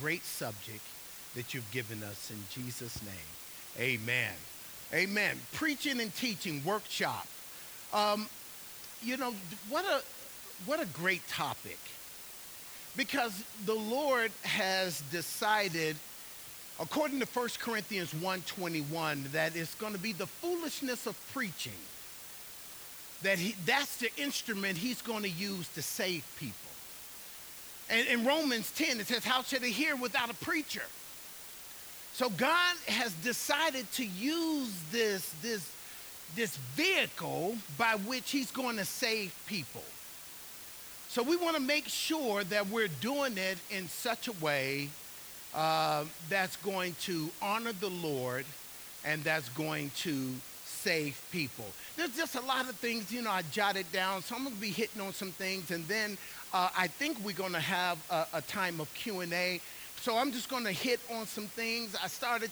great subject that you've given us in Jesus' name. Amen. Amen. Preaching and teaching workshop. Um, you know, what a great topic. Because the Lord has decided, according to 1 Corinthians 1:21, that it's going to be the foolishness of preaching. That's the instrument he's going to use to save people. And in Romans 10, it says, how should they hear without a preacher? So God has decided to use this vehicle by which he's going to save people. So we want to make sure that we're doing it in such a way that's going to honor the Lord and that's going to save people. There's just a lot of things, I jotted down. So I'm going to be hitting on some things, and then I think we're going to have a time of Q&A. So I'm just going to hit on some things. I started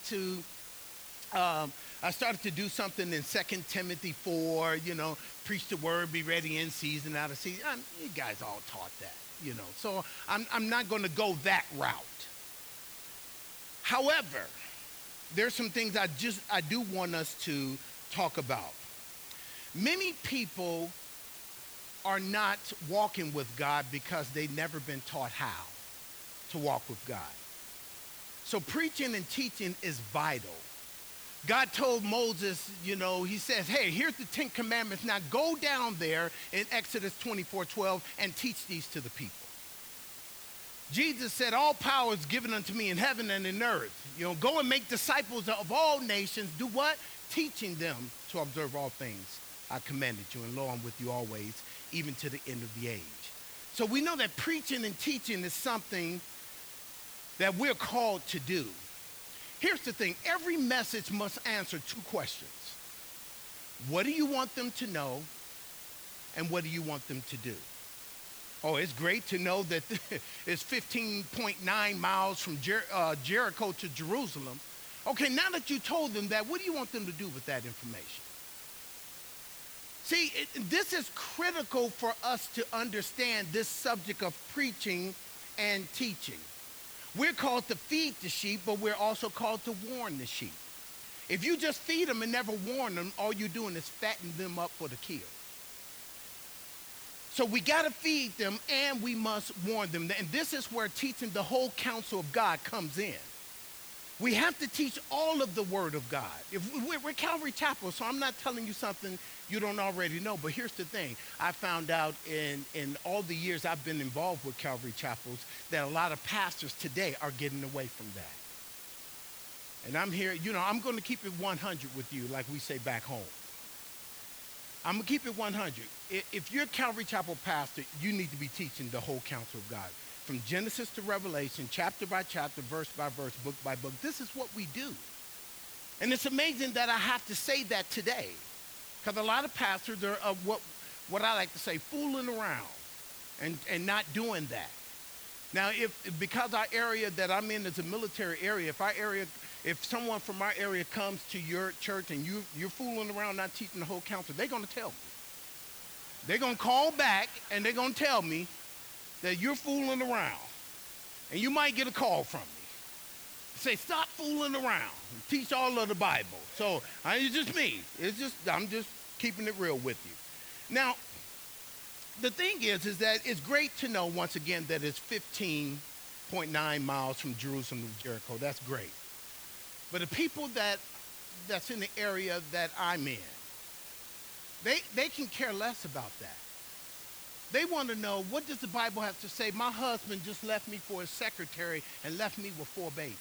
to do something in 2 Timothy 4, preach the word, be ready in season, out of season. You guys all taught that, So I'm not going to go that route. However, there's some things I do want us to talk about. Many people are not walking with God because they've never been taught how to walk with God. So preaching and teaching is vital. God told Moses, he says, hey, here's the 10 commandments. Now go down there in Exodus 24:12 and teach these to the people. Jesus said, all power is given unto me in heaven and in earth. Go and make disciples of all nations. Do what? Teaching them to observe all things I commanded you. And lo, I'm with you always, even to the end of the age. So we know that preaching and teaching is something that we're called to do. Here's the thing. Every message must answer two questions. What do you want them to know? And what do you want them to do? Oh, it's great to know that it's 15.9 miles from Jericho to Jerusalem. Okay, now that you told them that, what do you want them to do with that information? See, this is critical for us to understand this subject of preaching and teaching. We're called to feed the sheep, but we're also called to warn the sheep. If you just feed them and never warn them, all you're doing is fattening them up for the kill. So we got to feed them and we must warn them. And this is where teaching the whole counsel of God comes in. We have to teach all of the word of God. We're Calvary Chapel, so I'm not telling you something you don't already know. But here's the thing. I found out in all the years I've been involved with Calvary Chapels that a lot of pastors today are getting away from that. And I'm here, I'm going to keep it 100 with you, like we say back home. I'm going to keep it 100. If you're a Calvary Chapel pastor, you need to be teaching the whole counsel of God. From Genesis to Revelation, chapter by chapter, verse by verse, book by book. This is what we do. And it's amazing that I have to say that today. Because a lot of pastors are what I like to say, fooling around and not doing that. Now, because our area that I'm in is a military area, if someone from our area comes to your church and you're fooling around not teaching the whole counsel, they're going to tell me. They're going to call back and they're going to tell me that you're fooling around. And you might get a call from me. Say, stop fooling around. Teach all of the Bible. So it's just me. I'm just keeping it real with you. Now, the thing is that it's great to know, once again, that it's 15.9 miles from Jerusalem to Jericho. That's great. But the people that's in the area that I'm in, they can care less about that. They want to know, what does the Bible have to say? My husband just left me for his secretary and left me with 4 babies.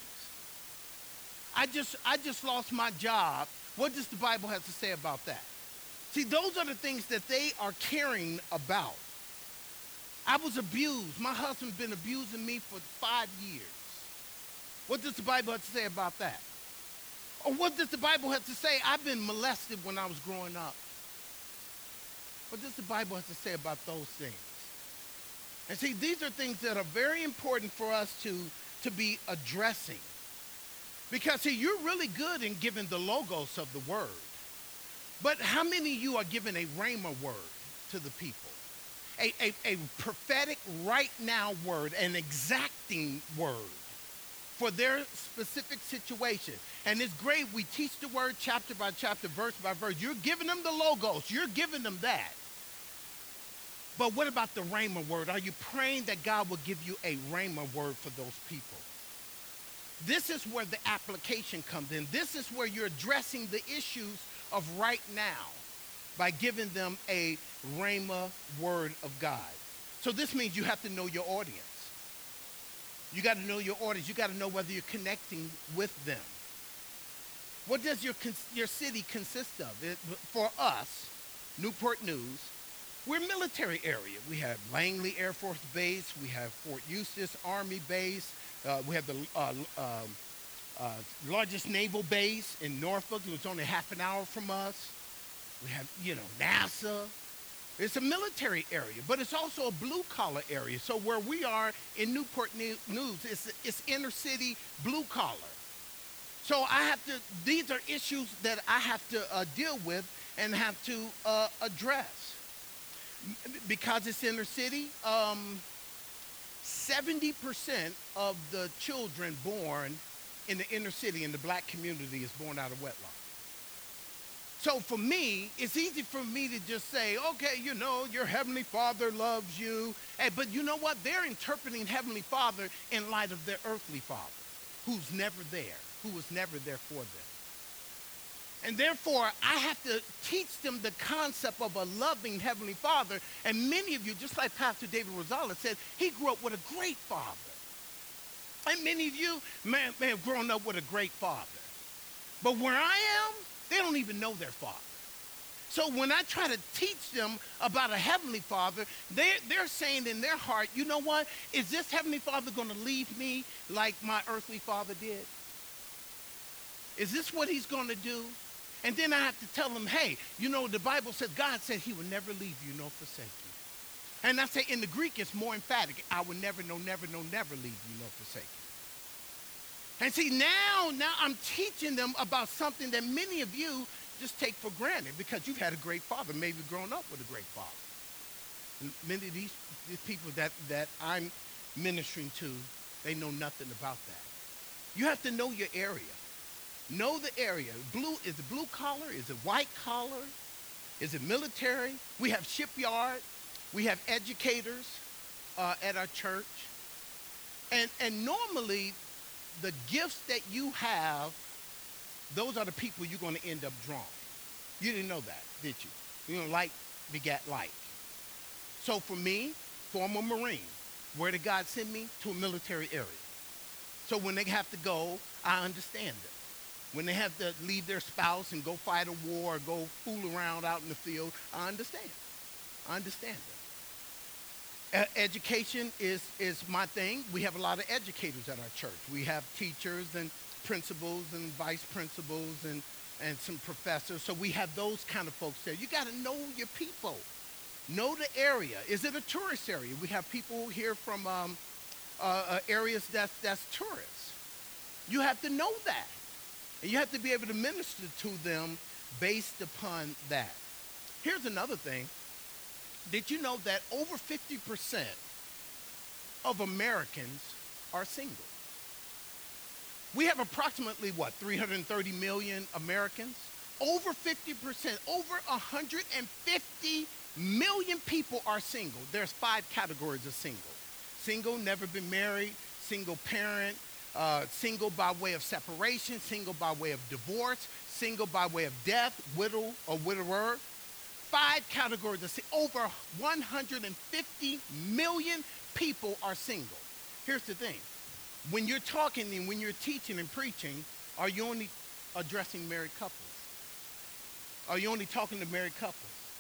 I just lost my job. What does the Bible have to say about that? See, those are the things that they are caring about. I was abused. My husband's been abusing me for 5 years. What does the Bible have to say about that? Or what does the Bible have to say? I've been molested when I was growing up. What does the Bible have to say about those things? And see, these are things that are very important for us to be addressing. Because, see, you're really good in giving the logos of the word. But how many of you are giving a rhema word to the people? A prophetic right now word, an exacting word. for their specific situation. And it's great. We teach the word chapter by chapter, verse by verse. You're giving them the logos. You're giving them that. But what about the rhema word? Are you praying that God will give you a rhema word for those people? This is where the application comes in. This is where you're addressing the issues of right now by giving them a rhema word of God. So this means you have to know your audience. You got to know your audience. You got to know whether you're connecting with them. What does your city consist of? For us, Newport News, we're a military area. We have Langley Air Force Base. We have Fort Eustis Army Base. We have the largest naval base in Norfolk. It was only half an hour from us. We have, NASA. It's a military area, but it's also a blue-collar area. So where we are in Newport News, it's inner city blue-collar. So these are issues that I have to deal with and have to address. Because it's inner city, 70% of the children born in the inner city in the black community is born out of wedlock. So for me, it's easy for me to just say, okay, your Heavenly Father loves you. Hey, but you know what? They're interpreting Heavenly Father in light of their earthly father, who's never there, who was never there for them. And therefore, I have to teach them the concept of a loving Heavenly Father. And many of you, just like Pastor David Rosales said, he grew up with a great father. And many of you may have grown up with a great father. But where I am, they don't even know their father. So when I try to teach them about a Heavenly Father, they're saying in their heart, you know what? Is this Heavenly Father going to leave me like my earthly father did? Is this what he's going to do? And then I have to tell them, hey, the Bible says, God said he will never leave you nor forsake you. And I say in the Greek, it's more emphatic. I will never, no, never, no, never leave you nor forsake you. And see, now I'm teaching them about something that many of you just take for granted because you've had a great father, maybe grown up with a great father. And many of these people that I'm ministering to, they know nothing about that. You have to know your area. Know the area. Is it blue collar? Is it white collar? Is it military? We have shipyard. We have educators at our church. And normally, the gifts that you have, those are the people you're going to end up drawing. You didn't know that, did you? Like begat like. So for me, former Marine, where did God send me? To a military area. So when they have to go, I understand them. When they have to leave their spouse and go fight a war or go fool around out in the field, I understand. I understand them. Education is my thing. We have a lot of educators at our church. We have teachers and principals and vice principals and some professors. So we have those kind of folks there. You got to know your people. Know the area. Is it a tourist area? We have people here from areas that's tourists. You have to know that. And you have to be able to minister to them based upon that. Here's another thing. Did you know that over 50% of Americans are single? We have approximately, 330 million Americans? Over 50%, over 150 million people are single. There's 5 categories of single. Single, never been married, single parent, single by way of separation, single by way of divorce, single by way of death, widow or widower. 5 categories of over 150 million people are single. Here's the thing. When you're talking and when you're teaching and preaching, are you only addressing married couples? Are you only talking to married couples?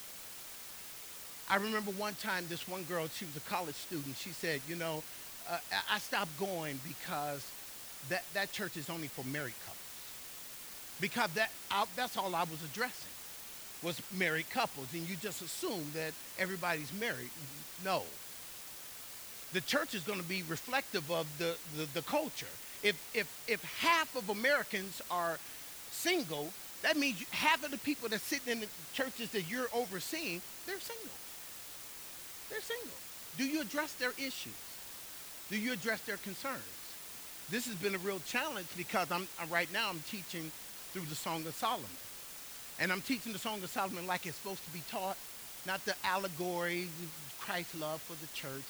I remember one time this one girl, she was a college student, she said, I stopped going because that church is only for married couples. Because that's all I was addressing, was married couples. And you just assume that everybody's married. No. The church is going to be reflective of the culture. If half of Americans are single, that means half of the people that sit in the churches that you're overseeing, they're single. They're single. Do you address their issues? Do you address their concerns? This has been a real challenge because right now I'm teaching through the Song of Solomon. And I'm teaching the Song of Solomon like it's supposed to be taught, not the allegory, Christ's love for the church.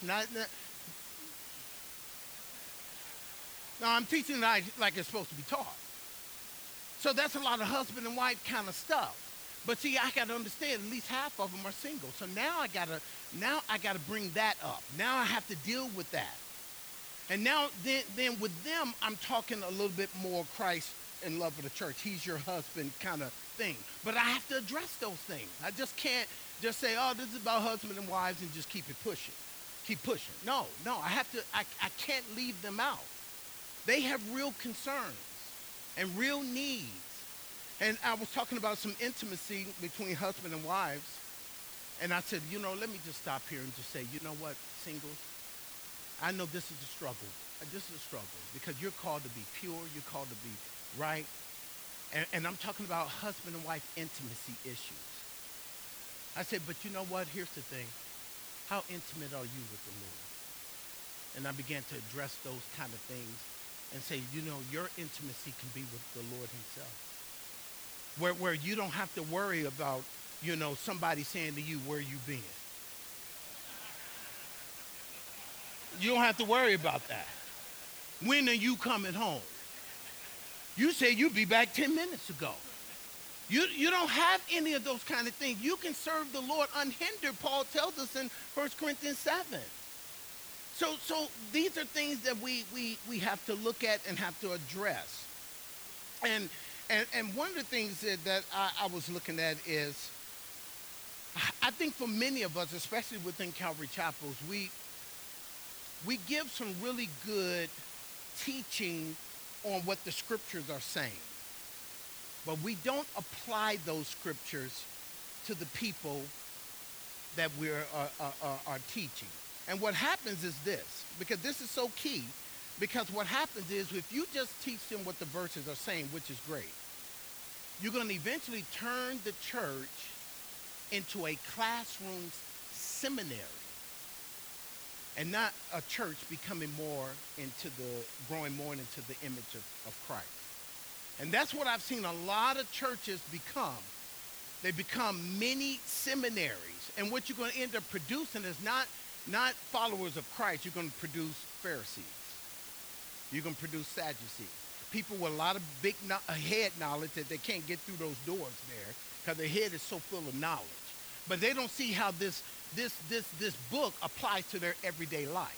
No, I'm teaching it like it's supposed to be taught. So that's a lot of husband and wife kind of stuff. But see, I got to understand at least half of them are single. So now I gotta bring that up. Now I have to deal with that. And now then with them, I'm talking a little bit more Christ in love for the church. He's your husband kind of thing. But I have to address those things. I just can't just say, oh, this is about husband and wives and just keep it pushing. Keep pushing. No, I can't leave them out. They have real concerns and real needs. And I was talking about some intimacy between husband and wives. And I said, let me just stop here and just say, you know what, singles? I know this is a struggle. This is a struggle because you're called to be pure. You're called to be right. And I'm talking about husband and wife intimacy issues. I said, but you know what? Here's the thing. How intimate are you with the Lord? And I began to address those kind of things and say, your intimacy can be with the Lord himself. Where you don't have to worry about, somebody saying to you, where you been. You don't have to worry about that. When are you coming home? You said you'd be back 10 minutes ago. You don't have any of those kind of things. You can serve the Lord unhindered, Paul tells us in 1 Corinthians 7. So these are things that we have to look at and have to address. And one of the things that I was looking at is, I think for many of us, especially within Calvary Chapels, we give some really good teaching on what the scriptures are saying. But we don't apply those scriptures to the people that we are teaching. And what happens is this, because this is so key, because what happens is if you just teach them what the verses are saying, which is great, you're going to eventually turn the church into a classroom seminary and not a church becoming growing more into the image of Christ. And that's what I've seen a lot of churches become. They become mini seminaries. And what you're going to end up producing is not followers of Christ. You're going to produce Pharisees. You're going to produce Sadducees. People with a lot of big head knowledge that they can't get through those doors there because their head is so full of knowledge. But they don't see how this book applies to their everyday life.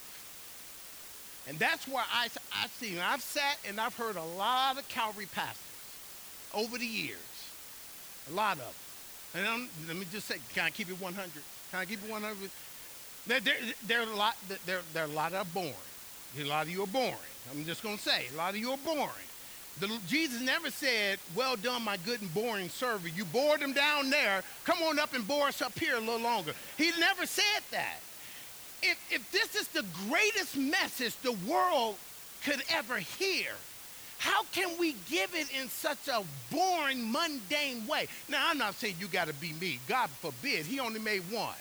And that's where I've seen, I've sat and I've heard a lot of Calvary pastors over the years, a lot of them. And let me just say, can I keep it 100? Can I keep it 100? There are a lot that are boring. A lot of you are boring. I'm just going to say, a lot of you are boring. Jesus never said, well done, my good and boring servant. You bored them down there. Come on up and bore us up here a little longer. He never said that. If this is the greatest message the world could ever hear, how can we give it in such a boring, mundane way? Now, I'm not saying you got to be me. God forbid. He only made one.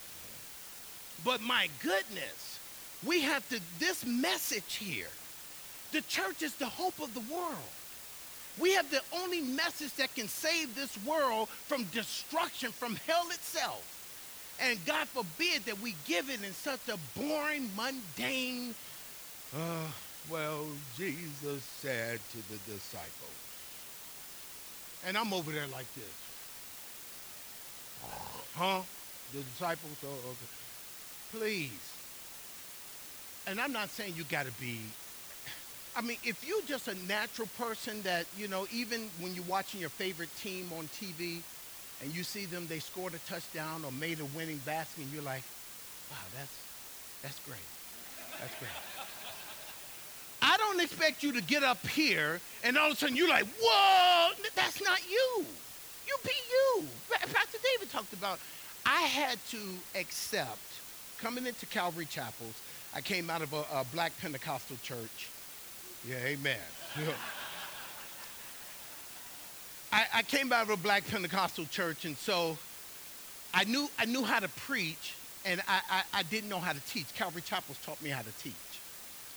But my goodness, we have to, this message here, the church is the hope of the world. We have the only message that can save this world from destruction, from hell itself. And God forbid that we give it in such a boring, mundane, well, Jesus said to the disciples. And I'm over there like this. Huh? The disciples? Oh, okay. Please. And I'm not saying you got to be, I mean, if you're just a natural person that, even when you're watching your favorite team on TV, and you see them, they scored a touchdown or made a winning basket, and you're like, wow, that's great. That's great. I don't expect you to get up here, and all of a sudden you're like, whoa, that's not you. You be you. Pastor David talked about, I had to accept, coming into Calvary Chapels, I came out of a black Pentecostal church. Yeah, amen. I came out of a black Pentecostal church, and so I knew how to preach, and I didn't know how to teach. Calvary Chapels taught me how to teach.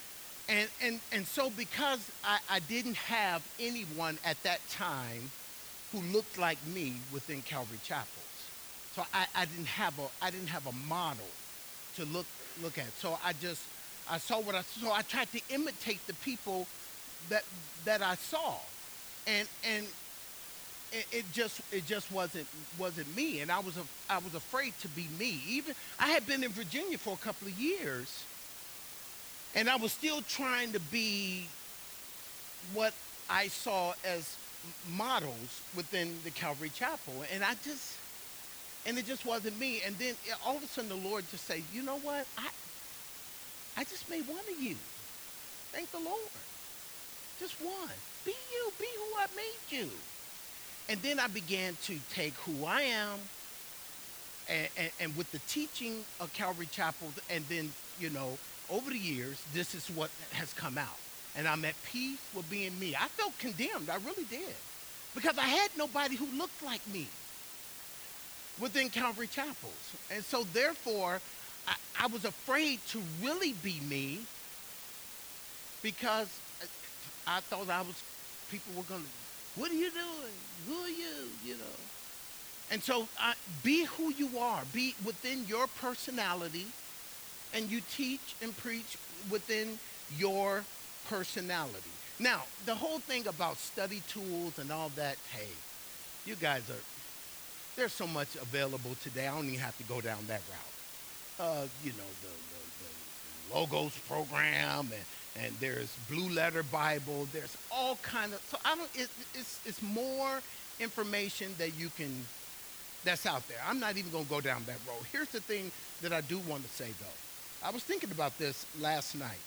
And so because I didn't have anyone at that time who looked like me within Calvary Chapels. So I didn't have a model to look at. So I saw so I tried to imitate the people that I saw. And it just wasn't me, and I was afraid to be me. Even I had been in Virginia for a couple of years, and I was still trying to be what I saw as models within the Calvary Chapel, and it just wasn't me. And then all of a sudden, the Lord just said, "You know what? I just made one of you. Thank the Lord. Just one. Be you. Be who I made you." And then I began to take who I am, and with the teaching of Calvary Chapel, and then, over the years, this is what has come out. And I'm at peace with being me. I felt condemned. I really did. Because I had nobody who looked like me within Calvary Chapels. And so therefore, I was afraid to really be me, because I thought people were going to, "What are you doing? Who are you?" And so be who you are. Be within your personality, and you teach and preach within your personality. Now, the whole thing about study tools and all that, hey, you guys there's so much available today. I don't even have to go down that route. The Logos program, and there's Blue Letter Bible. There's all kind of, so it's more information that's out there. I'm not even going to go down that road. Here's the thing that I do want to say, though. I was thinking about this last night.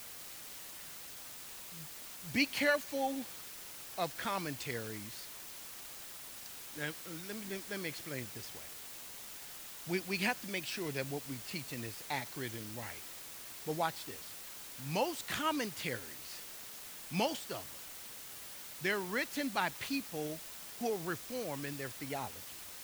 Be careful of commentaries. Now, let me explain it this way. We have to make sure that what we're teaching is accurate and right. But watch this. Most commentaries, most of them, they're written by people who are reformed in their theology.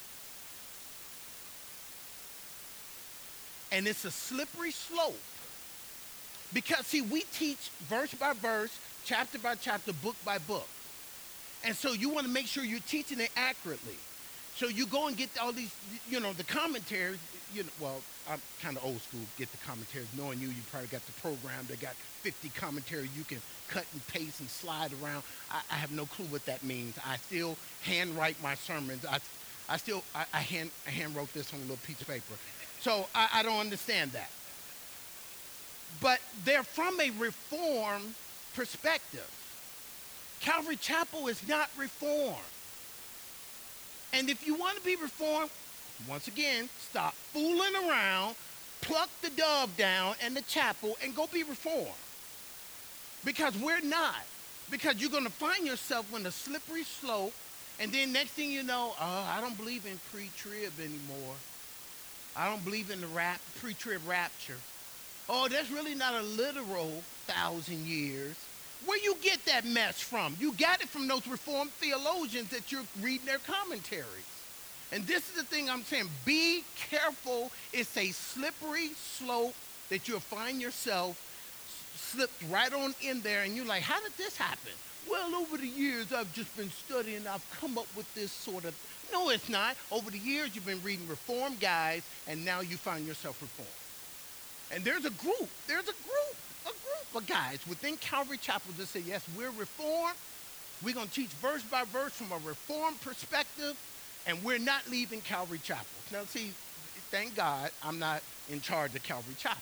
And it's a slippery slope. Because, see, we teach verse by verse, chapter by chapter, book by book. And so you want to make sure you're teaching it accurately. So you go and get all these, the commentaries. Well, I'm kind of old school, get the commentaries. Knowing you probably got the program that got 50 commentaries you can cut and paste and slide around. I have no clue what that means. I still handwrite my sermons. I hand wrote this on a little piece of paper. So I don't understand that. But they're from a Reformed perspective. Calvary Chapel is not Reformed. And if you want to be Reformed, once again, stop fooling around, pluck the dove down and the chapel, and go be Reformed. Because we're not. Because you're going to find yourself on a slippery slope, and then next thing you know, I don't believe in pre-trib anymore. I don't believe in the pre-trib rapture. Oh, that's really not a literal 1,000 years. Where you get that mess from? You got it from those Reformed theologians that you're reading their commentaries. And this is the thing I'm saying. Be careful. It's a slippery slope that you'll find yourself slipped right on in there, and you're like, how did this happen? Well, over the years, I've just been studying. I've come up with this sort of. No, it's not. Over the years, you've been reading Reformed guys, and now you find yourself Reformed. And there's a group of guys within Calvary Chapel that say, yes, we're Reformed. We're going to teach verse by verse from a Reformed perspective, and we're not leaving Calvary Chapel. Now, see, thank God I'm not in charge of Calvary Chapel.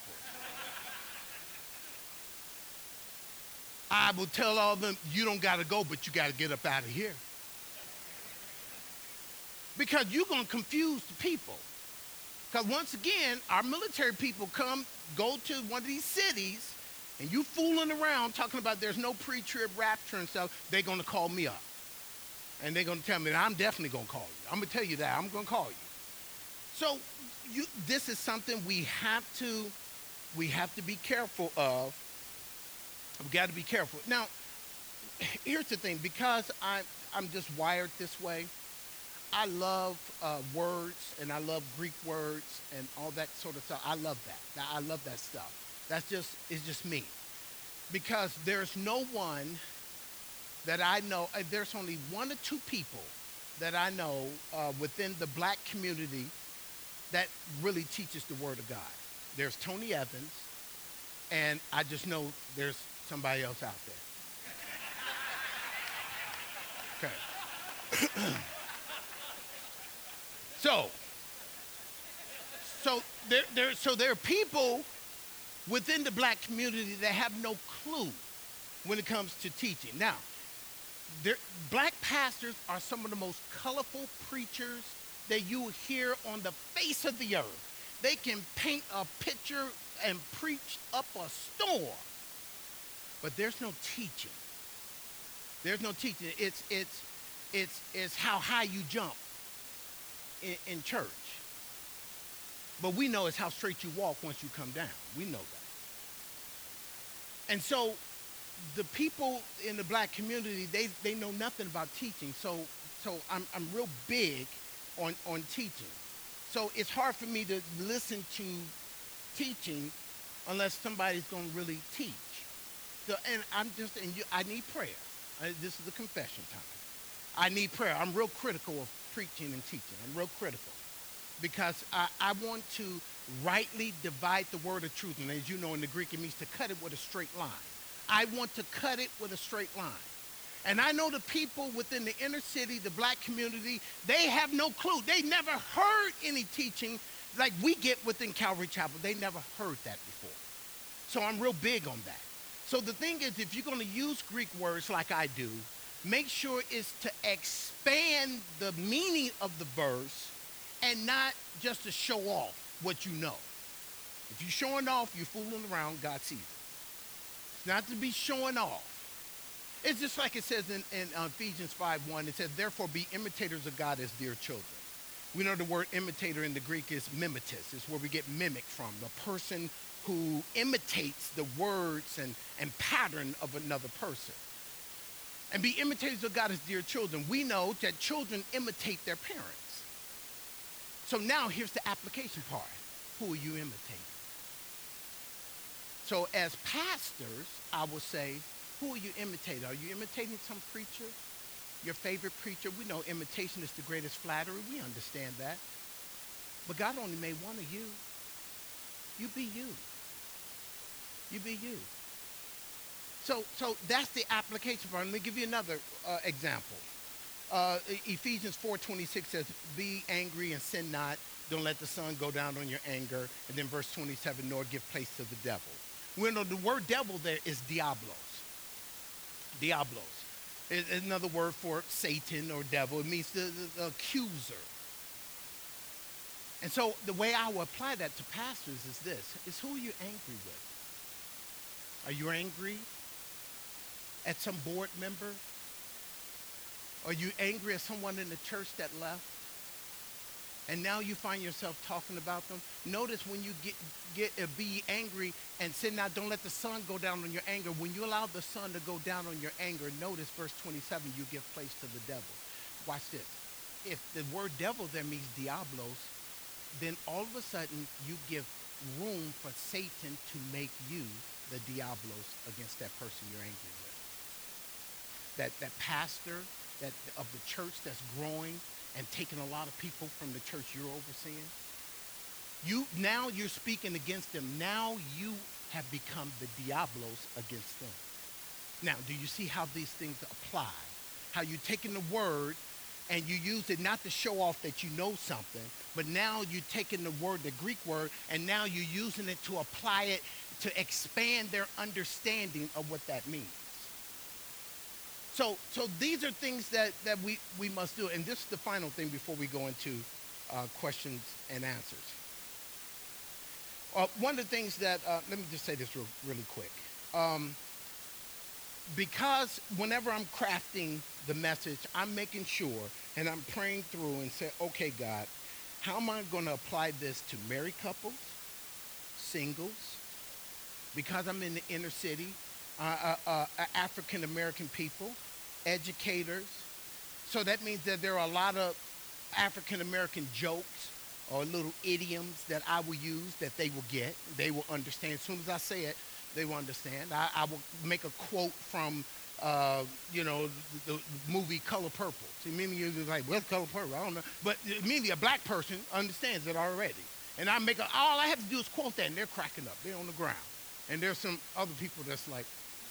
I will tell all of them, you don't got to go, but you got to get up out of here. Because you're going to confuse the people. Because once again, our military people go to one of these cities, and you fooling around talking about there's no pre-trib rapture and stuff, they're going to call me up. And they're going to tell me that I'm definitely going to call you. I'm going to tell you that. I'm going to call you. So this is something we have to be careful of. We've got to be careful. Now, here's the thing. Because I'm just wired this way, I love words, and I love Greek words and all that sort of stuff. I love that. I love that stuff. It's just me. because there's no one that I know, there's only one or two people that I know within the black community that really teaches the Word of God. There's Tony Evans, and I just know there's somebody else out there. Okay. So, there are people within the black community that have no clue when it comes to teaching. Now, black pastors are some of the most colorful preachers that you will hear on the face of the earth. They can paint a picture and preach up a storm, but there's no teaching. There's no teaching. It's how high you jump in church. But we know it's how straight you walk once you come down. We know that. And so the people in the black community, they know nothing about teaching. So I'm real big on teaching. So it's hard for me to listen to teaching unless somebody's going to really teach. So, and I need prayer. This is a confession time. I need prayer. I'm real critical of preaching and teaching. I'm real critical because I want to rightly divide the word of truth. And as you know, in the Greek, it means to cut it with a straight line. I want to cut it with a straight line. And I know the people within the inner city, the black community, they have no clue. They never heard any teaching like we get within Calvary Chapel. They never heard that before. So I'm real big on that. So the thing is, if you're going to use Greek words like I do, make sure it's to expand the meaning of the verse and not just to show off what you know. If you're showing off, you're fooling around, God sees it. It's not to be showing off. It's just like it says in Ephesians 5:1. It says, therefore be imitators of God as dear children. We know the word imitator in the Greek is mimetis. It's where we get mimic from, the person who imitates the words and pattern of another person. And be imitators of God as dear children. We know that children imitate their parents. So now here's the application part. Who are you imitating? So as pastors, I will say, who are you imitating? Are you imitating some preacher? Your favorite preacher? We know imitation is the greatest flattery. We understand that. But God only made one of you. You be you. You be you. So that's the application part. Let me give you another example. Ephesians 4:26 says, be angry and sin not. Don't let the sun go down on your anger. And then verse 27, nor give place to the devil. We know the word devil there is diablos. Diablos is another word for Satan or devil. It means the accuser. And so the way I will apply that to pastors is this, is who are you angry with? Are you angry at some board member? Are you angry at someone in the church that left? And now you find yourself talking about them. Notice when you be angry and say, now don't let the sun go down on your anger. When you allow the sun to go down on your anger, notice verse 27, you give place to the devil. Watch this. If the word devil there means diablos, then all of a sudden you give room for Satan to make you the diablos against that person you're angry with. That pastor of the church that's growing and taking a lot of people from the church you're overseeing, now you're speaking against them. Now you have become the diablos against them. Now, do you see how these things apply? How you're taking the word and you use it not to show off that you know something, but now you're taking the word, the Greek word, and now you're using it to apply it to expand their understanding of what that means. So these are things that we must do. And this is the final thing before we go into questions and answers. One of the things that, let me just say this really quick. Because whenever I'm crafting the message, I'm making sure and I'm praying through and say, okay, God, how am I going to apply this to married couples, singles, because I'm in the inner city, African-American people, educators. So that means that there are a lot of African-American jokes or little idioms that I will use that they will get, they will understand. As soon as I say it, They will understand. I will make a quote from, uh, the movie Color Purple. See, many of you are like, what's Color Purple? I don't know. But immediately a black person understands it already. And all I have to do is quote that, and they're cracking up. They're on the ground. And there's some other people that's like,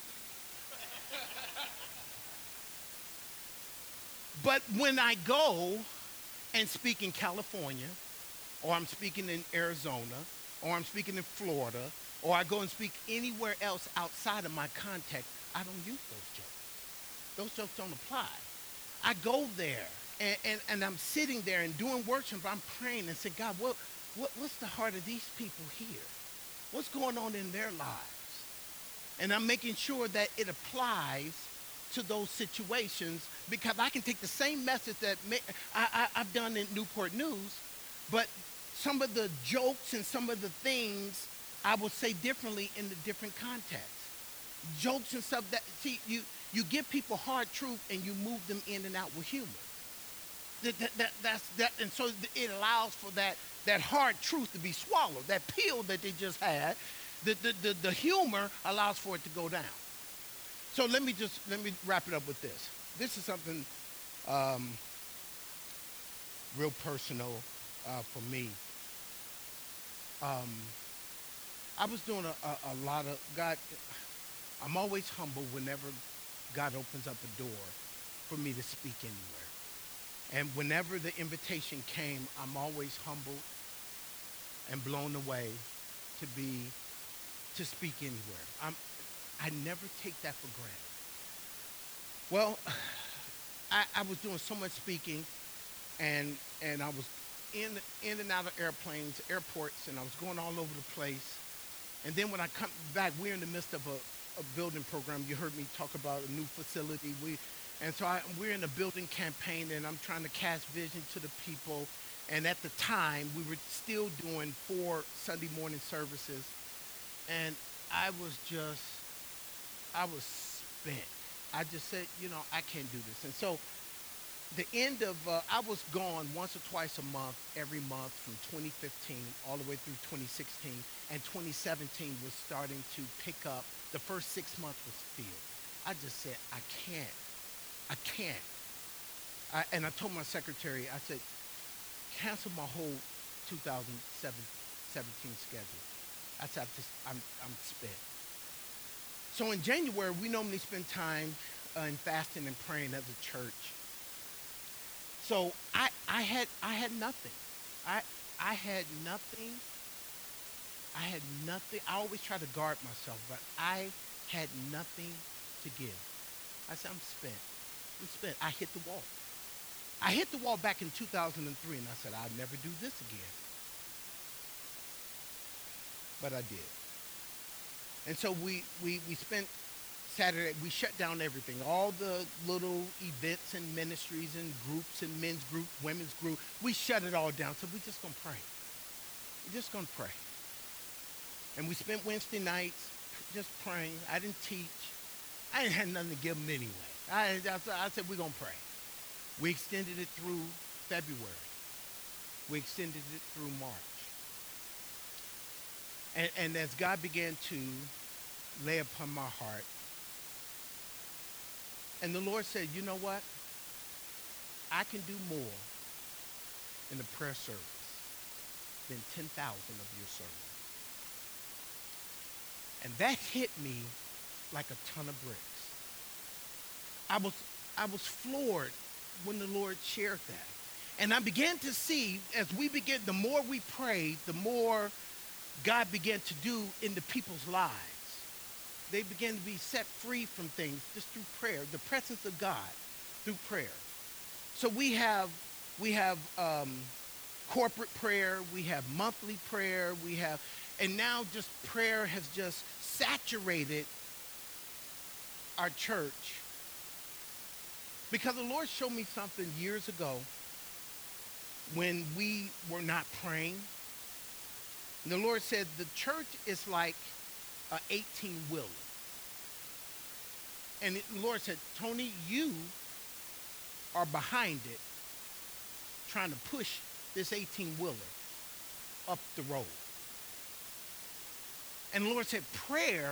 but when I go and speak in California, or I'm speaking in Arizona, or I'm speaking in Florida, or I go and speak anywhere else outside of my context, I don't use those jokes. Those jokes don't apply. I go there, and I'm sitting there and doing worship. I'm praying and saying, God, what's the heart of these people here? What's going on in their lives? And I'm making sure that it applies to those situations, because I can take the same message that I've done in Newport News, but some of the jokes and some of the things I will say differently in the different contexts. Jokes and stuff that, see, you give people hard truth and you move them in and out with humor. And so it allows for that hard truth to be swallowed. That pill that they just had, the humor allows for it to go down. So let me wrap it up with this. This is something real personal for me. I was doing a lot of God. I'm always humble whenever God opens up a door for me to speak anywhere. And whenever the invitation came, I'm always humbled and blown away to speak anywhere. I never take that for granted. Well, I was doing so much speaking, and I was in and out of airplanes, airports, and I was going all over the place. And then when I come back, we're in the midst of a building program. You heard me talk about a new facility. We're in a building campaign, and I'm trying to cast vision to the people. And at the time, we were still doing 4 Sunday morning services. And I was spent. I just said, I can't do this. And so the end of, I was gone once or twice a month, every month from 2015 all the way through 2016. And 2017 was starting to pick up. The first 6 months was filled. I just said, I can't. And I told my secretary, I said, cancel my whole 2017 schedule. I said, I'm spent. So in January, we normally spend time in fasting and praying as a church. So I had nothing. I had nothing. I always try to guard myself, but I had nothing to give. I said, I'm spent. I hit the wall. I hit the wall back in 2003, and I said, I'll never do this again. But I did. And so we spent Saturday, we shut down everything. All the little events and ministries and groups and men's group, women's group, we shut it all down. So we're just going to pray. We're just going to pray. And we spent Wednesday nights just praying. I didn't teach. I didn't have nothing to give them anyway. I said, we're going to pray. We extended it through February. We extended it through March. And as God began to lay upon my heart, and the Lord said, you know what? I can do more in the prayer service than 10,000 of your sermons. And that hit me like a ton of bricks. I was floored when the Lord shared that. And I began to see, as the more we prayed, the more God began to do in the people's lives. They began to be set free from things just through prayer, the presence of God through prayer. So we have corporate prayer, we have monthly prayer, and now just prayer has just saturated our church. Because the Lord showed me something years ago when we were not praying. And the Lord said the church is like an 18-wheeler. And the Lord said, Tony, you are behind it trying to push this 18-wheeler up the road. And the Lord said prayer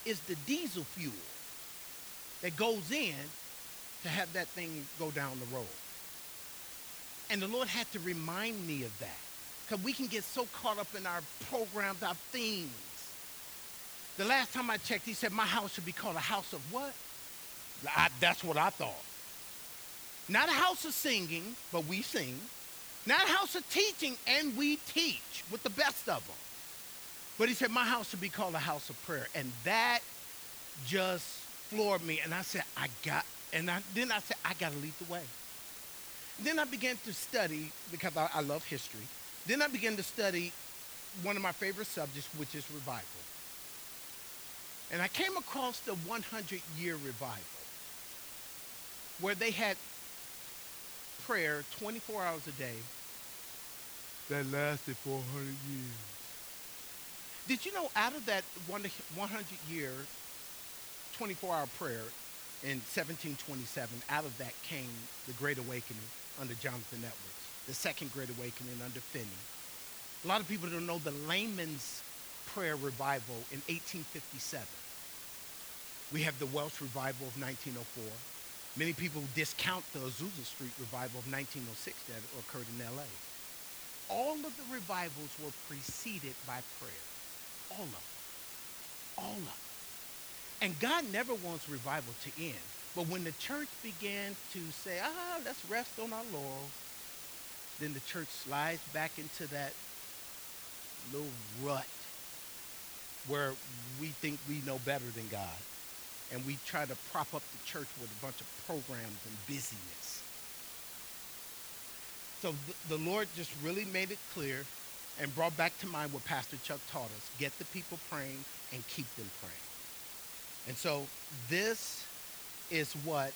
is the diesel fuel that goes in to have that thing go down the road. And the Lord had to remind me of that. Because we can get so caught up in our programs, our themes. The last time I checked, he said, my house should be called a house of what? That's what I thought. Not a house of singing, but we sing. Not a house of teaching, and we teach with the best of them. But he said, my house should be called a house of prayer. And that just floored me. And I said, then I said, I got to lead the way. Then I began to study, because I love history. Then I began to study one of my favorite subjects, which is revival. And I came across the 100-year revival, where they had prayer 24 hours a day that lasted 400 years. Did you know out of that 100-year, 24-hour prayer in 1727, out of that came the Great Awakening under Jonathan Edwards, the Second Great Awakening under Finney. A lot of people don't know the layman's prayer revival in 1857. We have the Welsh revival of 1904. Many people discount the Azusa Street revival of 1906 that occurred in LA. All of the revivals were preceded by prayer. All of them. All of them. And God never wants revival to end. But when the church began to say, let's rest on our laurels, then the church slides back into that little rut where we think we know better than God. And we try to prop up the church with a bunch of programs and busyness. So the Lord just really made it clear and brought back to mind what Pastor Chuck taught us. Get the people praying and keep them praying. And so this is what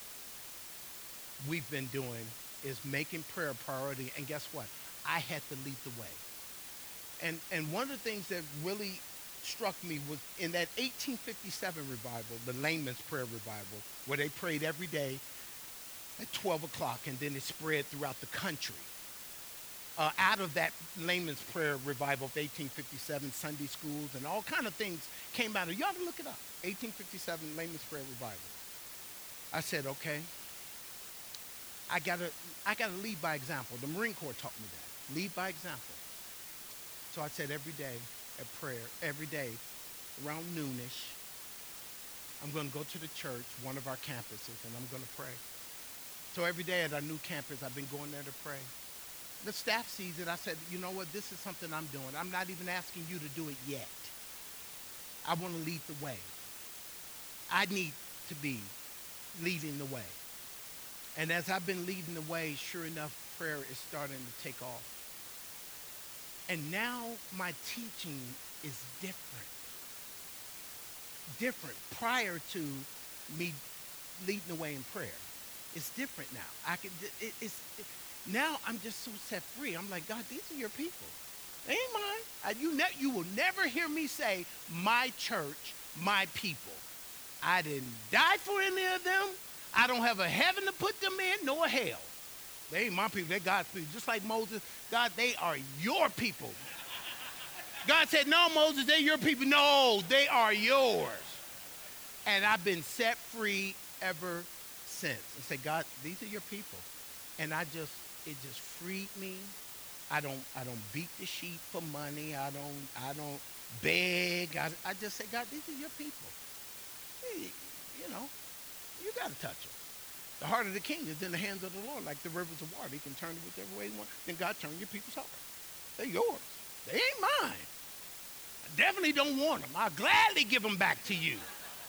we've been doing, is making prayer a priority. And guess what? I had to lead the way. And one of the things that really struck me was in that 1857 revival, the layman's prayer revival, where they prayed every day at 12 o'clock, and then it spread throughout the country. Out of that layman's prayer revival of 1857, Sunday schools and all kind of things came out of it. You ought to look it up. 1857 layman's prayer revival. I said, okay, I gotta lead by example. The Marine Corps taught me that. Lead by example. So I said every day at prayer, every day around noonish, I'm going to go to the church, one of our campuses, and I'm going to pray. So every day at our new campus, I've been going there to pray. The staff sees it. I said, you know what? This is something I'm doing. I'm not even asking you to do it yet. I want to lead the way. I need to be leading the way. And as I've been leading the way, sure enough, prayer is starting to take off. And now my teaching is different. Different prior to me leading the way in prayer. It's different now. Now I'm just so set free. I'm like, God, these are your people. They ain't mine. You will never hear me say, my church, my people. I didn't die for any of them. I don't have a heaven to put them in, nor a hell. They ain't my people. They're God's people. Just like Moses, God, they are your people. God said, no, Moses, they're your people. No, they are yours. And I've been set free ever since. I say, God, these are your people. And it just freed me. I don't beat the sheep for money. I don't beg. I just say, God, these are your people. Hey, you got to touch them. The heart of the king is in the hands of the Lord, like the rivers of water. He can turn it whichever way he wants. Then God turn your people's heart. They're yours. They ain't mine. I definitely don't want them. I'll gladly give them back to you.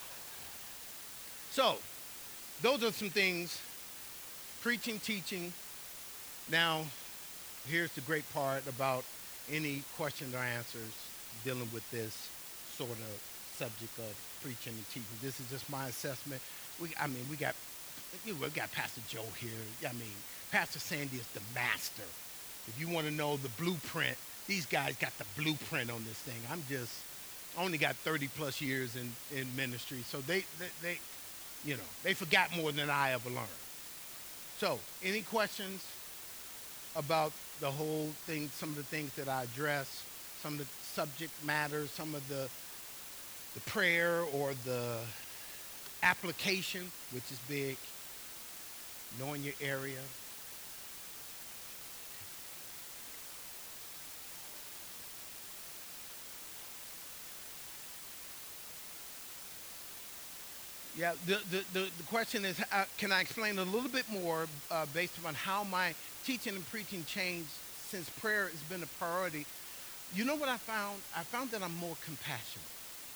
So, those are some things. Preaching, teaching. Now, here's the great part about any questions or answers dealing with this sort of subject of preaching and teaching. This is just my assessment. We got Pastor Joe here. Pastor Sandy is the master. If you want to know the blueprint, these guys got the blueprint on this thing. I only got 30 plus years in ministry, so they forgot more than I ever learned. So, any questions about the whole thing, some of the things that I address, some of the subject matter, some of the the prayer or the application, which is big, knowing your area. Yeah, the question is, can I explain a little bit more based upon how my teaching and preaching changed since prayer has been a priority? You know what I found? I found that I'm more compassionate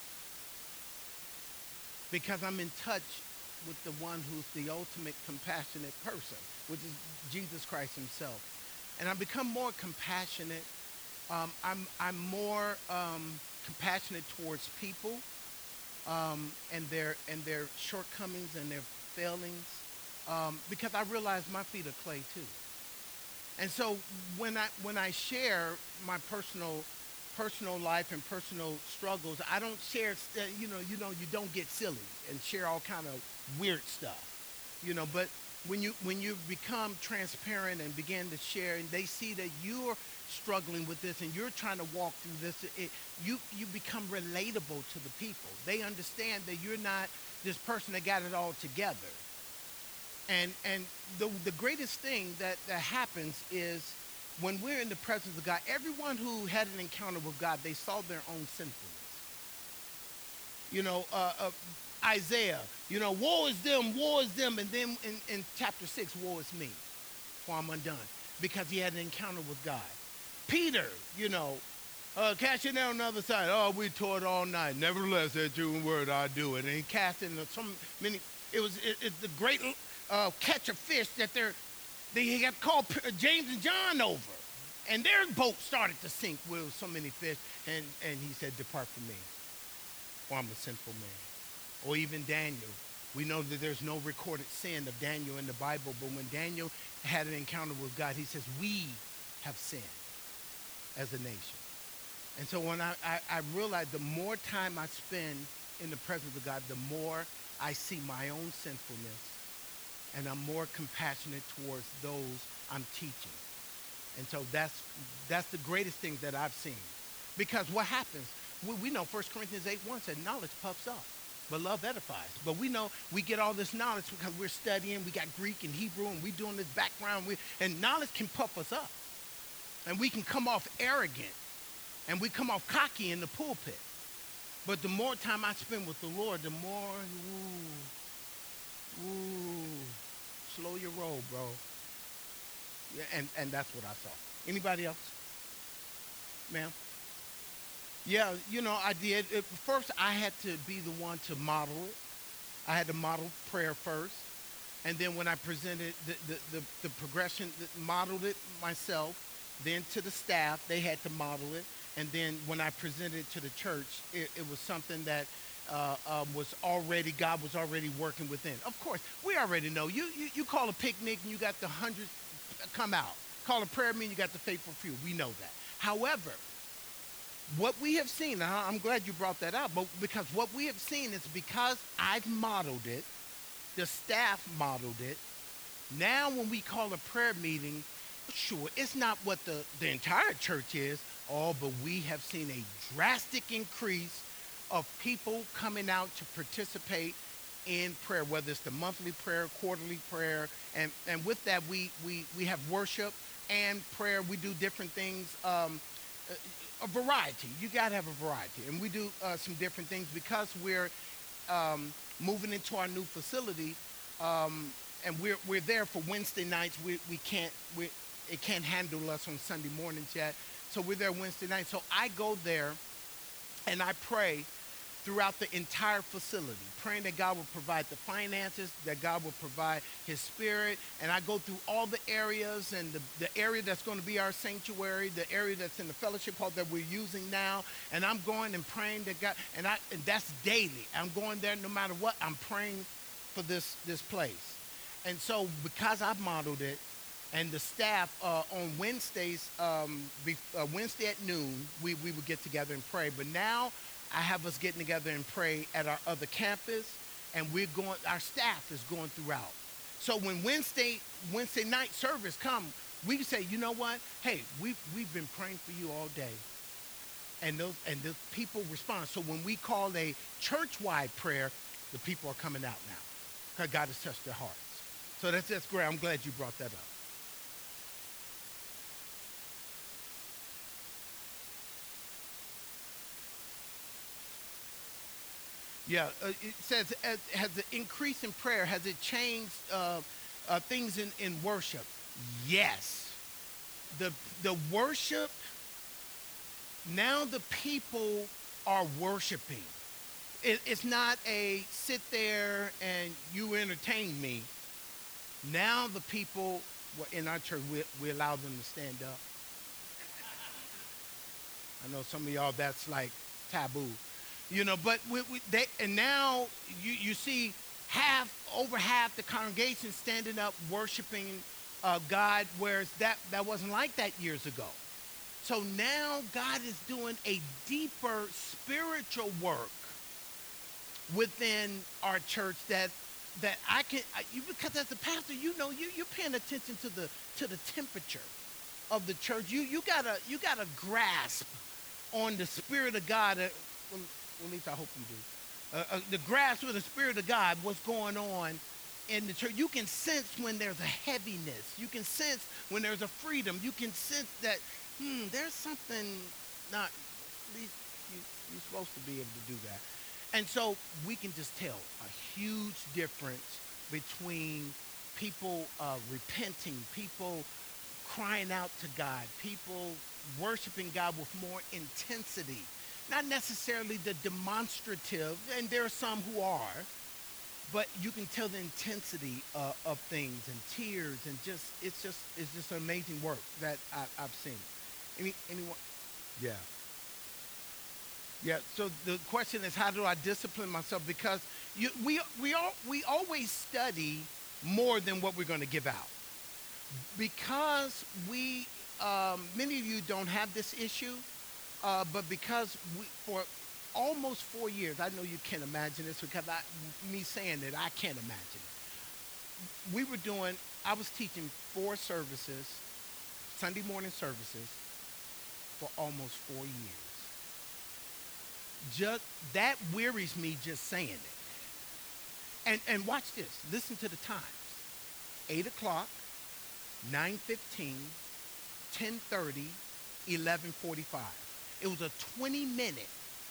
because I'm in touch with the one who's the ultimate compassionate person, which is Jesus Christ himself. And I become more compassionate. I'm more compassionate towards people and their shortcomings and their failings, because I realize my feet are clay too. And so when I share my personal life and personal struggles, I don't share. You don't get silly and share all kind of weird stuff, But when you become transparent and begin to share, and they see that you're struggling with this and you're trying to walk through this, you become relatable to the people. They understand that you're not this person that got it all together. And the greatest thing that happens is when we're in the presence of God, everyone who had an encounter with God, they saw their own sinfulness. You know, Isaiah, woe is them. And then in chapter 6, woe is me, for I'm undone, because he had an encounter with God. Peter, cast your net on the other side. Oh, we toiled all night. Nevertheless, that true word, I do it. And he cast in so many. It's the great catch of fish that they had called James and John over. And their boat started to sink with so many fish. And he said, depart from me, for I'm a sinful man. Or even Daniel. We know that there's no recorded sin of Daniel in the Bible. But when Daniel had an encounter with God, he says, we have sinned as a nation. And so when I realized the more time I spend in the presence of God, the more I see my own sinfulness, and I'm more compassionate towards those I'm teaching. And so that's the greatest thing that I've seen. Because what happens, we know 1 Corinthians 8:1 said, knowledge puffs up, but love edifies. But we know we get all this knowledge because we're studying, we got Greek and Hebrew, and we're doing this background, and knowledge can puff us up. And we can come off arrogant, and we come off cocky in the pulpit. But the more time I spend with the Lord, the more, slow your roll, bro. Yeah, and that's what I saw. Anybody else? Ma'am? Yeah, I did. First, I had to be the one to model it. I had to model prayer first. And then when I presented the progression, modeled it myself, then to the staff, they had to model it. And then when I presented it to the church, it was something that God was already working within. Of course, we already know. You call a picnic and you got the hundreds come out. Call a prayer meeting, you got the faithful few. We know that. However, what we have seen, and I'm glad you brought that out, but because what we have seen is because I've modeled it, the staff modeled it. Now when we call a prayer meeting, sure, it's not what the entire church is, but we have seen a drastic increase of people coming out to participate in prayer, whether it's the monthly prayer, quarterly prayer, and with that we have worship and prayer. We do different things, a variety. You got to have a variety, and we do some different things because we're moving into our new facility, and we're there for Wednesday nights. It can't handle us on Sunday mornings yet, so we're there Wednesday night. So I go there, and I pray throughout the entire facility, praying that God will provide the finances, that God will provide his spirit. And I go through all the areas, and the area that's going to be our sanctuary, the area that's in the fellowship hall that we're using now. And I'm going and praying that God, and that's daily. I'm going there no matter what. I'm praying for this place. And so because I've modeled it, and the staff on Wednesdays, Wednesday at noon, we would get together and pray. But now I have us getting together and pray at our other campus, and our staff is going throughout. So when Wednesday night service come, we can say, you know what? Hey, we've been praying for you all day. and the people respond. So when we call a church-wide prayer, the people are coming out now because God has touched their hearts. So that's great. I'm glad you brought that up. Yeah, it says, has the increase in prayer, has it changed things in worship? Yes. The worship, now the people are worshiping. It's not a sit there and you entertain me. Now the people, well, in our church, we allow them to stand up. I know some of y'all that's like taboo, but and now you see over half the congregation standing up worshiping God, whereas that wasn't like that years ago. So now God is doing a deeper spiritual work within our church that because as a pastor, you're paying attention to the temperature of the church. You gotta grasp on the Spirit of God. Well, at least I hope you do. The grasp of the Spirit of God, what's going on in the church. You can sense when there's a heaviness. You can sense when there's a freedom. You can sense that there's something not. At least you're supposed to be able to do that. And so we can just tell a huge difference between people repenting, people crying out to God, people worshiping God with more intensity. Not necessarily the demonstrative, and there are some who are, but you can tell the intensity of things and tears and it's just an amazing work that I've seen. Anyone? Yeah. Yeah, so the question is, how do I discipline myself? Because we always study more than what we're going to give out. Because many of you don't have this issue, but because for almost 4 years, I know you can't imagine this because me saying it, I can't imagine it. I was teaching 4 services, Sunday morning services, for almost 4 years. Just that wearies me just saying it. And watch this. Listen to the times. 8 o'clock, 9:15, 10:30, 11:45. It was a 20-minute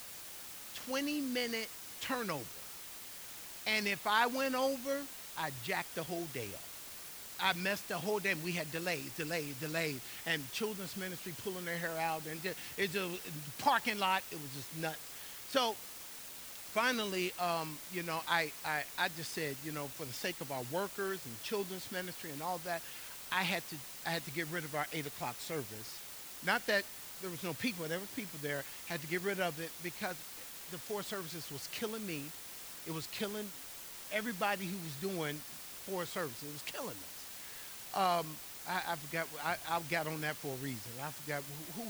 turnover. And if I went over, I jacked the whole day up. I messed the whole day. We had delays. And children's ministry pulling their hair out. And it's a parking lot. It was just nuts. So finally, I just said, for the sake of our workers and children's ministry and all that, I had to get rid of our 8 o'clock service. Not that there was no people. There were people there. Had to get rid of it because the 4 services was killing me. It was killing everybody who was doing 4 services. It was killing us. I forgot. I got on that for a reason. I forgot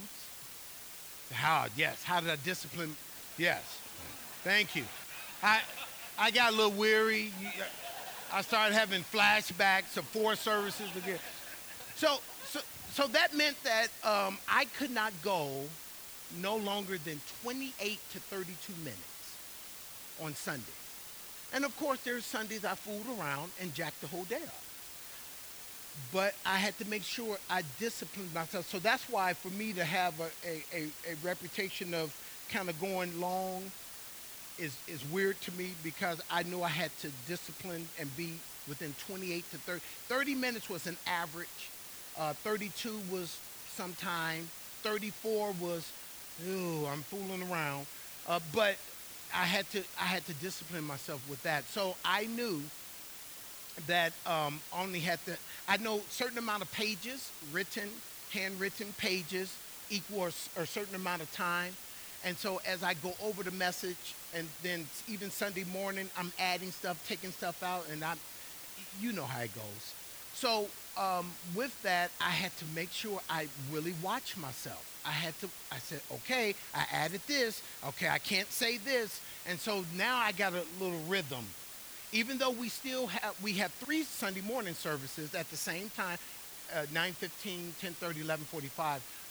yes. How did I discipline? Yes. Thank you. I got a little weary. I started having flashbacks of 4 services again. So that meant that I could not go no longer than 28 to 32 minutes on Sunday. And of course, there's Sundays I fooled around and jacked the whole day up. But I had to make sure I disciplined myself. So that's why for me to have a reputation of kind of going long is weird to me because I knew I had to discipline and be within 28 to 30. 30 minutes was an average. 32 was sometime. 34 was, I'm fooling around. But I had to discipline myself with that. So I knew that I know a certain amount of pages, handwritten pages equal a certain amount of time. And so as I go over the message, and then even Sunday morning, I'm adding stuff, taking stuff out, and you know how it goes. So with that, I had to make sure I really watch myself. I said, okay, I added this. Okay, I can't say this. And so now I got a little rhythm. Even though we have 3 Sunday morning services at the same time, 9:15, 10:30, 11:45.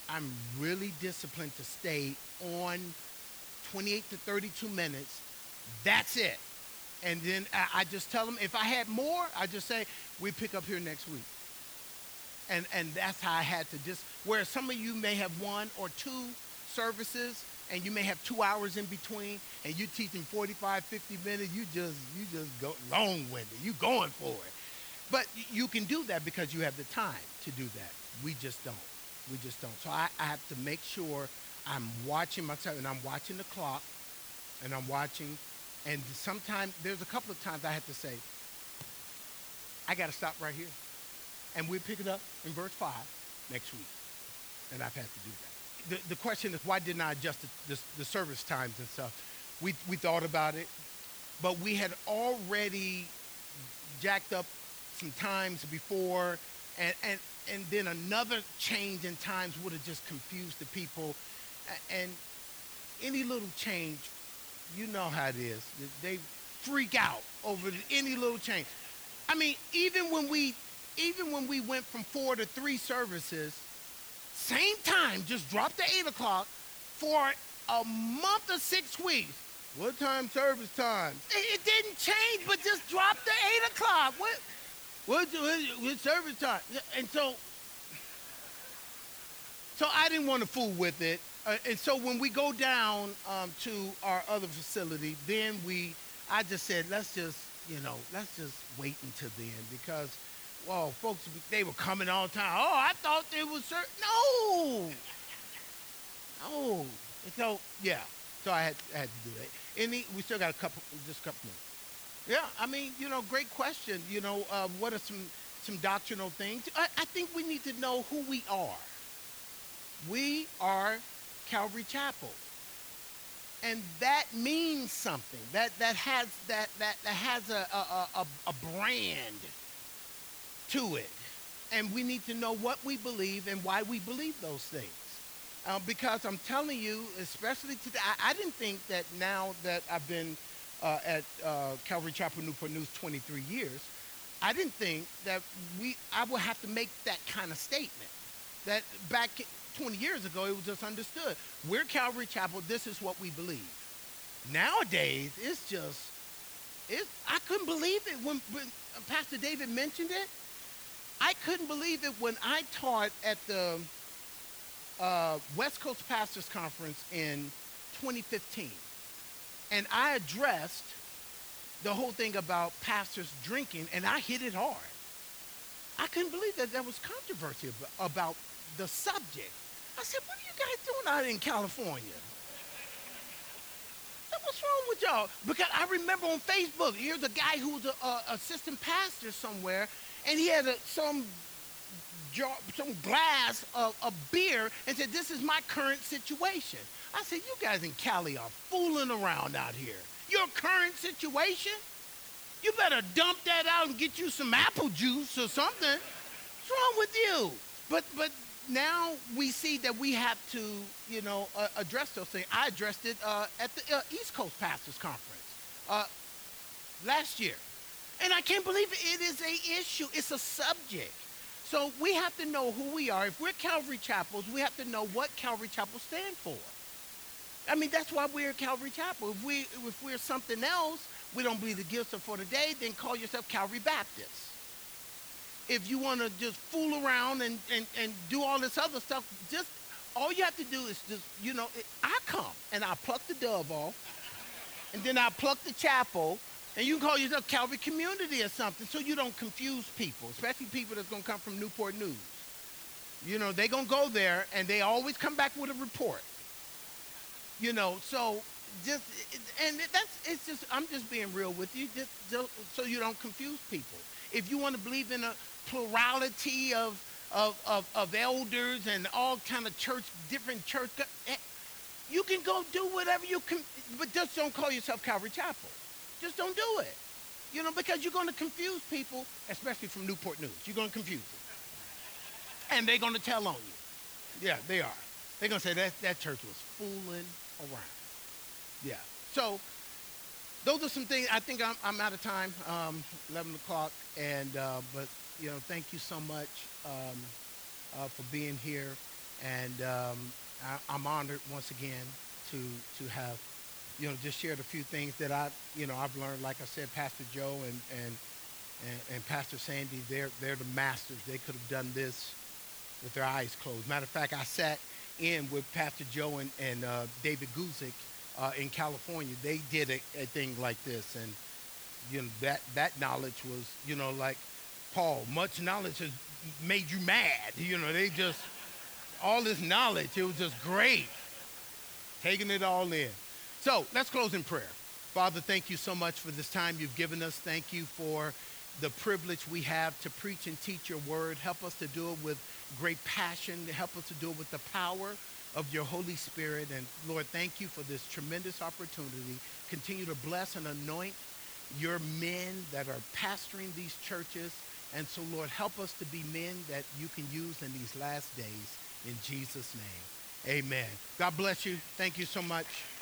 I'm really disciplined to stay on 28 to 32 minutes. That's it. And then I just tell them if I had more, I just say we pick up here next week. And that's how I had to just, where some of you may have one or two services and you may have 2 hours in between and you're teaching 45, 50 minutes, you just go long-winded. You going for it. But you can do that because you have the time to do that. We just don't. We just don't. So I have to make sure I'm watching myself and I'm watching the clock and I'm watching. And sometimes, there's a couple of times I have to say, I got to stop right here. And we pick it up in verse 5 next week. And I've had to do that. The question is, why didn't I adjust the service times and stuff? We thought about it, but we had already jacked up some times before, and then another change in times would have just confused the people. And any little change, you know how it is. They freak out over any little change. I mean, even when we went from 4 to 3 services, same time, just dropped to 8 o'clock for a month or 6 weeks. What time service time? It didn't change, but just dropped to 8 o'clock. What service time? And so I didn't want to fool with it. And so when we go down to our other facility, then I just said, let's just wait until then because, well, folks, they were coming all the time. Oh, I thought they was no. And so, yeah. So I had to do that. We still got just a couple more. Yeah, I mean, great question. What are some doctrinal things? I think we need to know who we are. We are Calvary Chapel, and that means something. That has a brand to it, and we need to know what we believe and why we believe those things. Because I'm telling you, especially today, I didn't think that now that I've been at Calvary Chapel Newport News 23 years, I didn't think that I would have to make that kind of statement. That back 20 years ago, it was just understood. We're Calvary Chapel. This is what we believe. Nowadays, I couldn't believe it when Pastor David mentioned it. I couldn't believe it when I taught at the West Coast Pastors Conference in 2015. And I addressed the whole thing about pastors drinking, and I hit it hard. I couldn't believe that there was controversy about the subject. I said, what are you guys doing out in California? What's wrong with y'all? Because I remember on Facebook, here's a guy who was an assistant pastor somewhere, and he had some glass of beer and said, this is my current situation. I said, you guys in Cali are fooling around out here. Your current situation? You better dump that out and get you some apple juice or something. What's wrong with you? But now we see that we have to, address those things. I addressed it at the East Coast Pastors Conference last year. And I can't believe it is an issue. It's a subject. So we have to know who we are. If we're Calvary Chapels, we have to know what Calvary Chapel stands for. I mean, that's why we're Calvary Chapel. If we're something else, we don't believe the gifts are for today, then call yourself Calvary Baptist. If you want to just fool around and do all this other stuff, just all you have to do is just, I come and I pluck the dove off, and then I pluck the chapel, and you can call yourself Calvary Community or something so you don't confuse people, especially people that's going to come from Newport News. They're going to go there, and they always come back with a report. So I'm just being real with you, just so you don't confuse people. If you want to believe in a plurality of elders and all kind of different church, you can go do whatever you can, but just don't call yourself Calvary Chapel. Just don't do it. Because you're going to confuse people, especially from Newport News. You're going to confuse them. And they're going to tell on you. Yeah, they are. They're going to say that church was fooling around. Yeah. So those are some things. I think I'm out of time, 11 o'clock. But thank you so much for being here. And I'm honored once again to have, just shared a few things that I've learned. Like I said, Pastor Joe and Pastor Sandy, they're the masters. They could have done this with their eyes closed. Matter of fact, I sat in with Pastor Joe and David Guzik in California. They did a thing like this, and that knowledge was, like Paul. Much knowledge has made you mad. They just all this knowledge. It was just great, taking it all in. So let's close in prayer. Father, thank you so much for this time you've given us. Thank you for the privilege we have to preach and teach your word. Help us to do it with great passion. Help us to do it with the power of your Holy Spirit. And Lord, thank you for this tremendous opportunity. Continue to bless and anoint your men that are pastoring these churches. And so, Lord, help us to be men that you can use in these last days. In Jesus' name, amen. God bless you. Thank you so much.